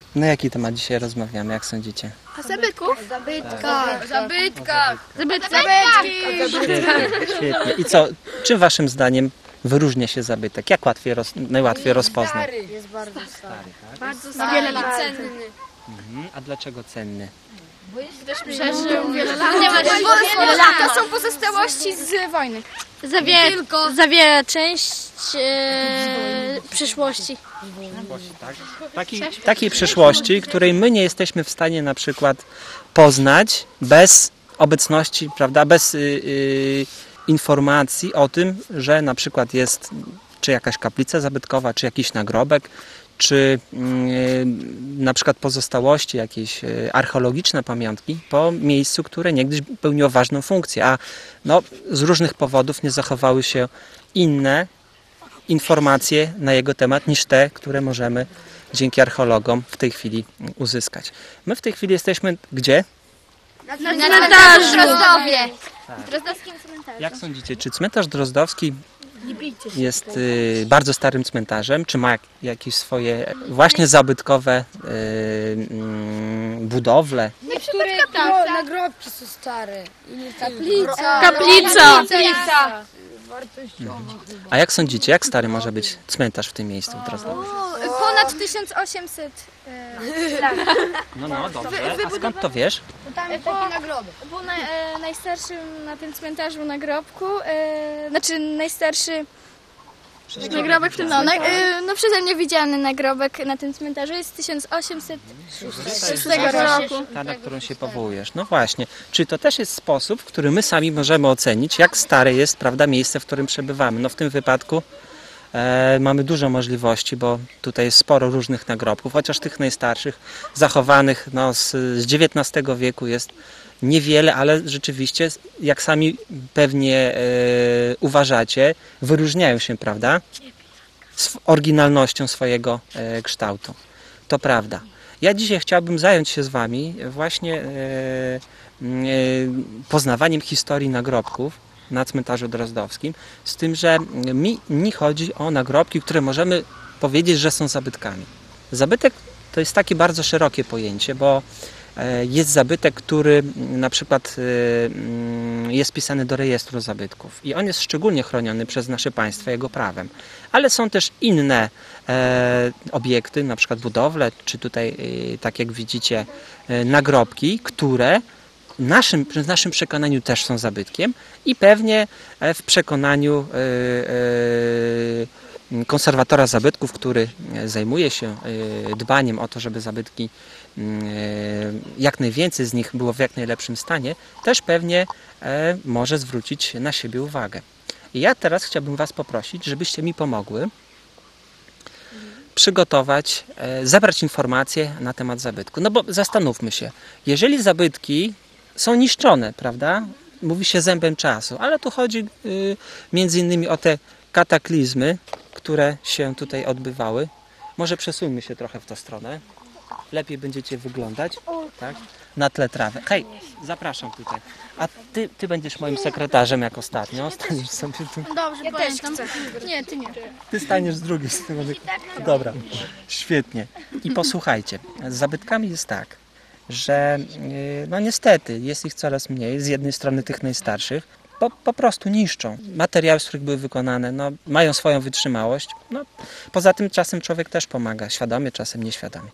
Na jaki temat dzisiaj rozmawiamy, jak sądzicie? A zabytków? Zabytkach. Świetnie. I co, czym waszym zdaniem wyróżnia się zabytek? Jak najłatwiej rozpoznać? Jest bardzo stary. Bardzo wiele lat. Cenny. A dlaczego cenny? Przeżył wiele lat. To są pozostałości z wojny. Zawiera część przyszłości. Takiej przyszłości, której my nie jesteśmy w stanie na przykład poznać bez obecności, prawda, bez informacji o tym, że na przykład jest czy jakaś kaplica zabytkowa, czy jakiś nagrobek, czy na przykład pozostałości, jakieś archeologiczne pamiątki po miejscu, które niegdyś pełniło ważną funkcję, a no, z różnych powodów nie zachowały się inne informacje na jego temat niż te, które możemy dzięki archeologom w tej chwili uzyskać. My w tej chwili jesteśmy gdzie? Na cmentarzu w Drozdowie. W drozdowskim cmentarzu. Jak sądzicie, czy cmentarz drozdowski jest bardzo starym cmentarzem, czy ma jakieś swoje właśnie zabytkowe budowle? Niektóre nagrobki są stare. Kaplica. A jak sądzicie, jak stary może być cmentarz w tym miejscu w Drozdowie? Ponad 1800 No, dobrze. A skąd to wiesz? Był najstarszym na tym cmentarzu nagrobku, najstarszy nagrobek w tym, przeze mnie widziany nagrobek na tym cmentarzu jest z 1806 roku. Ta, na którą się powołujesz. No właśnie. Czy to też jest sposób, w który my sami możemy ocenić, jak stare jest, prawda, miejsce, w którym przebywamy? No w tym wypadku mamy dużo możliwości, bo tutaj jest sporo różnych nagrobków, chociaż tych najstarszych, zachowanych z XIX wieku jest niewiele, ale rzeczywiście, jak sami pewnie uważacie, wyróżniają się, prawda, z oryginalnością swojego kształtu. To prawda. Ja dzisiaj chciałbym zająć się z wami właśnie poznawaniem historii nagrobków na cmentarzu drozdowskim, z tym, że mi chodzi o nagrobki, które możemy powiedzieć, że są zabytkami. Zabytek to jest takie bardzo szerokie pojęcie, bo jest zabytek, który na przykład jest wpisany do rejestru zabytków i on jest szczególnie chroniony przez nasze państwo jego prawem. Ale są też inne obiekty, na przykład budowle, czy tutaj, tak jak widzicie, nagrobki, które w naszym przekonaniu też są zabytkiem i pewnie w przekonaniu konserwatora zabytków, który zajmuje się dbaniem o to, żeby zabytki, jak najwięcej z nich było w jak najlepszym stanie, też pewnie może zwrócić na siebie uwagę. I ja teraz chciałbym was poprosić, żebyście mi pomogły przygotować, zebrać informacje na temat zabytku. No bo zastanówmy się, jeżeli zabytki są niszczone, prawda? Mówi się zębem czasu, ale tu chodzi między innymi o te kataklizmy, które się tutaj odbywały. Może przesuńmy się trochę w tę stronę. Lepiej będziecie wyglądać, tak? Na tle trawy. Hej, zapraszam tutaj. A ty będziesz moim sekretarzem jak ostatnio. Staniesz sobie tu. Dobrze, pamiętam. Nie, ty nie. Ty staniesz z drugiej strony. Dobra, świetnie. I posłuchajcie, z zabytkami jest tak, że no niestety jest ich coraz mniej. Z jednej strony tych najstarszych po prostu niszczą. Materiały, z których były wykonane, no, mają swoją wytrzymałość. No, poza tym czasem człowiek też pomaga, świadomie, czasem nieświadomie.